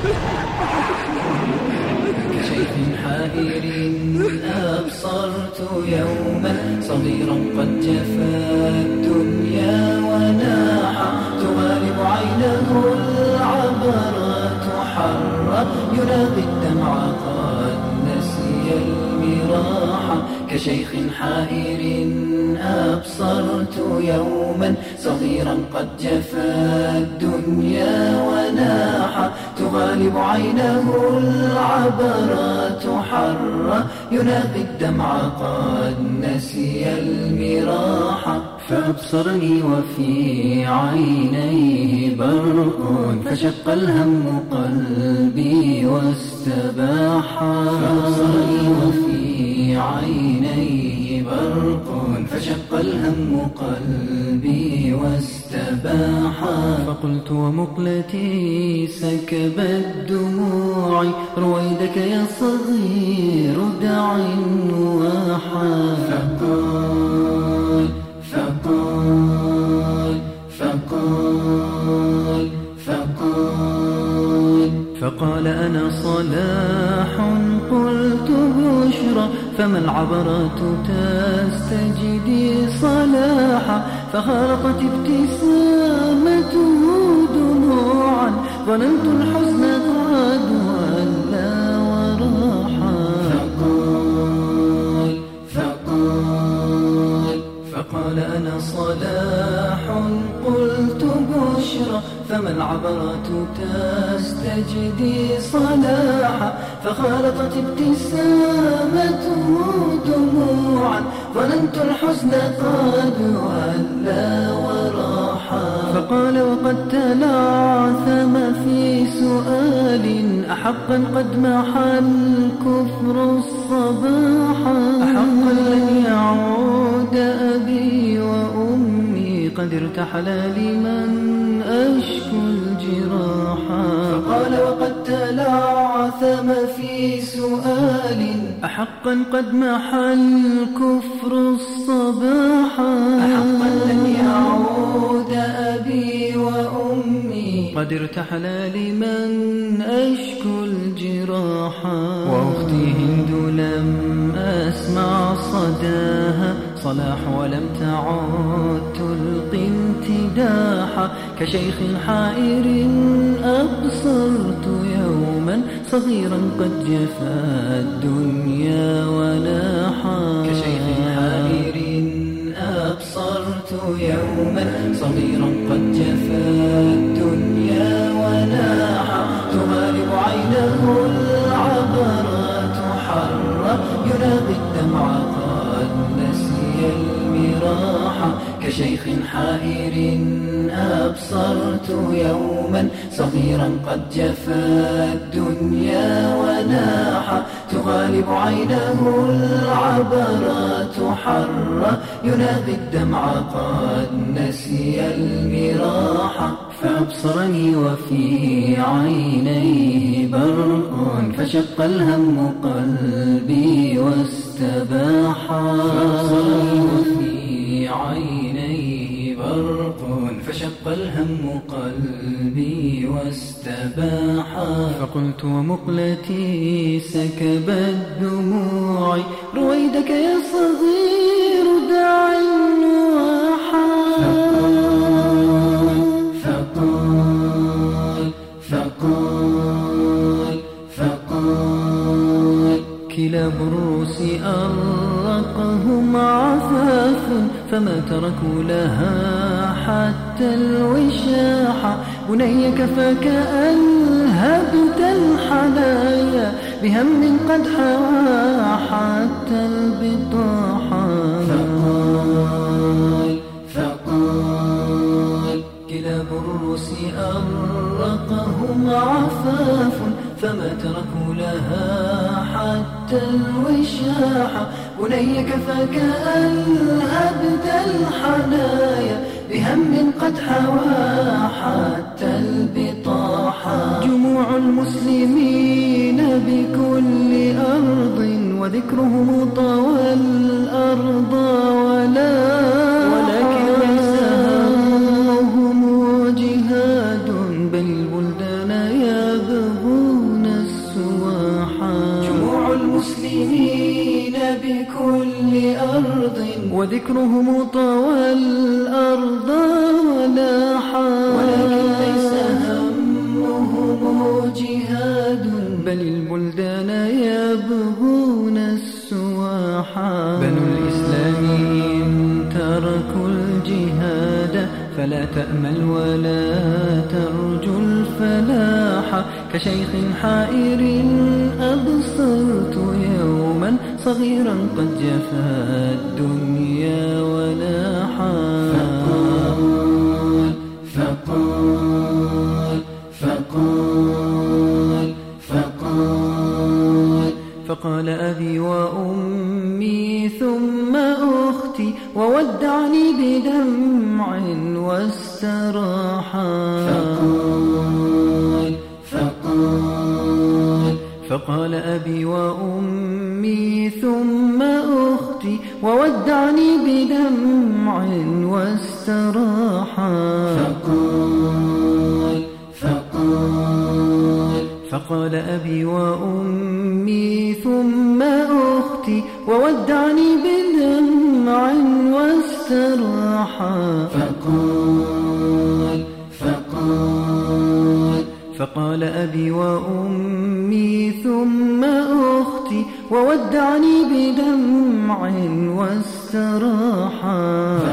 كشيخ حائر أبصرت يوما صغيرا قد جفا الدنيا وناحا تغالب عينه العبرات حرا يلاقي الدمع قد نسي المراحا كشيخ حائر أبصرت يوما صغيرا قد جفا الدنيا وناحا تغالب عينه العبرات حرا يلاقي الدمع قد نسي المراحا فأبصرني وفي عينيه برق فشق الهم قلبي واستباحا فأبصرني وفي عينيه برق فشق الهم قلبي واستباحا فقلت ومقلتي سكبت دموعي رويدك يا صغير دع النواحا فقال أنا صلاح قلت بشرى فما العبرات تستجدي صلاحا فخرقت ابتسامته دموعا ظننت الحزن قد ولى وراحا فقال أنا صلاح قلت بشرى فما العبرات تستجدي صلاحا فخالطت ابتسامته دموعا ظننت الحزن قد ولى وراحا فقال وقد تلعثم في سؤال أحقا قد محى الكفر الصباحا أحقا لن يعود أبي وأمي قد ارتحل لمن أشكو الجراحا فقال وقد تلعثم في سؤال أحقا قد محى الكفر الصباحا أحقا لن يعود أبي وأمي قد ارتحل لمن أشكو الجراحا وأختي هند لم أسمع صداها صلاح ولم تعد تلقي امتداحا كشيخ حائر أبصرت يوما صغيرا قد جفا الدنيا وناحا كشيخ حائر أبصرت يوما صغيرا قد جفا الدنيا وناحا تغالب عينه العبرات حرا يلاقي الدمع قد نسي المراحا كشيخ حائر أبصرت يوما صغيرا قد جفا الدنيا وناحا تغالب عينه العبرات حرا يلاقي الدمع قد نسي المراحا فأبصرني وفي عينيه برق فشق الهم قلبي واستباحا فأبصرني وفي عينيه برق فشق الهم قلبي واستباحا فقلت ومقلتي سكبت دموعي رويدك يا صغير دع النواحا فقال كلاب الروس أرقهم عفاف فما تركوا لها حتى الوشاحة بني كفاك ألهبت الحنايا بهم قد حوى حتى البطاحة فقال كلاب الروس أرقهم عفاف فما تركوا لها حتى الوشاحة بني كفاك ألهبت الحنايا بهم قد حوى حتى البطاحة جموع المسلمين بكل أرض وذكرهم طوى الأرض ولكن ليس همهم جهاد بل البلدان يبغون وذكرهم طوى الأرض ولاحا، ولكن ليس همهم جهاد، بل البلدان يبغون السواحا. بنو الإسلام إن تركوا الجهاد فلا تأمل ولا ترجو الفلاح. كشيخ حائر أبصرت يوما صغيرا قد جفا الدنيا وناحا. فقال أبي وأمي ثم أختي وودعني بدمع واستراحا. فقال أبي وأمي ثم أختي وودعني بدمع واستراحا. فقال أبي وأمي ثم أختي وودعني بدمع واستراحا. فقال أبي وأمي ثم أختي وودعني بدمع واستراحا.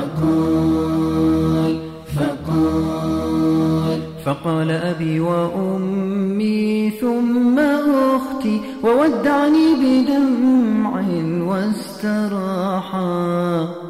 فقال أبي وأمي ثم أختي وودعني بدمع واستراحا.